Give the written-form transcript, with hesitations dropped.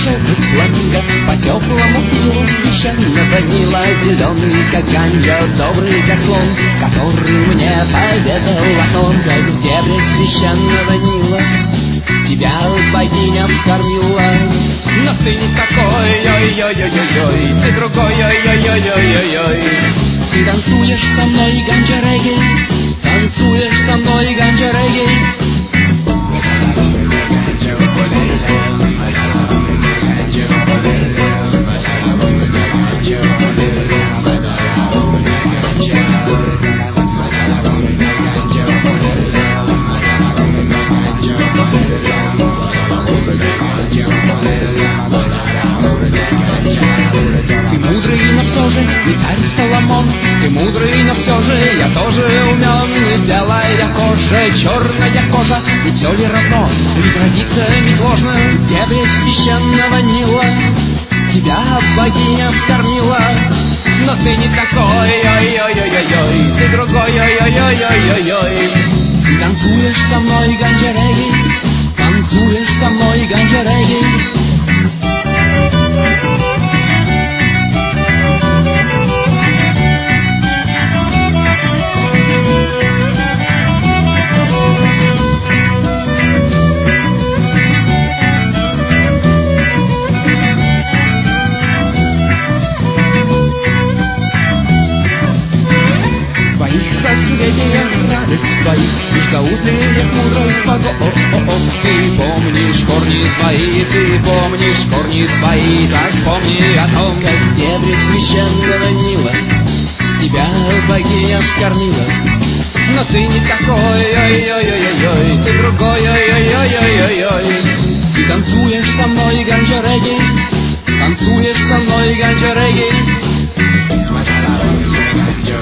шелк фламинго, по теплому пиву священного Нила, зеленый, как ганджа, добрый, как слон, который мне поведал о том, как в дебрях священного Нила тебя богиня вскормила. Но ты не такой, ой-ой-ой-ой-ой, ты другой, ой-ой-ой-ой-ой. Ты танцуешь со мной ганджа-регги, танцуешь со мной ганджа-регги. Ты мудрый, но все же я тоже умен. И белая кожа, черная кожа, и все ли равно, ведь родиться несложно. В дебрях священного Нила тебя богиня вскормила. Но ты не такой, ой-ой-ой-ой-ой, ты другой, ой-ой-ой-ой-ой. Ты танцуешь со мной ганджа-регги, танцуешь со мной ганджа-регги. Радость в твоих междоузлиях, мудрость богов. Ты помнишь корни свои, ты помнишь корни свои. Так помни о том, как в дебрях священного Нила тебя богиня вскормила. Но ты не такой, ой-ой-ой-ой, ты другой, ой-ой-ой-ой-ой. Ты танцуешь со мной ганджа-регги, танцуешь со мной ганджа-регги.